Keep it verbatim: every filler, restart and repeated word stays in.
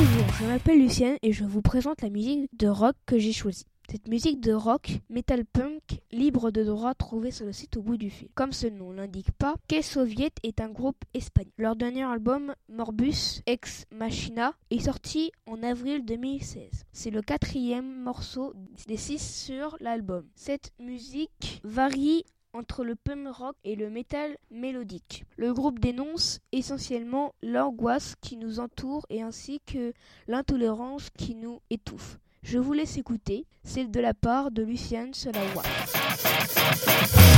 Bonjour, je m'appelle Lucienne et je vous présente la musique de rock que j'ai choisie. Cette musique de rock, metal punk, libre de droit trouvée sur le site au bout du fil. Comme ce nom l'indique pas, K-Soviet est un groupe espagnol. Leur dernier album, Morbus Ex Machina, est sorti en avril deux mille seize. C'est le quatrième morceau des six sur l'album. Cette musique varie entre le punk rock et le métal mélodique. Le groupe dénonce essentiellement l'angoisse qui nous entoure et ainsi que l'intolérance qui nous étouffe. Je vous laisse écouter, c'est de la part de Lucienne sur la W A P.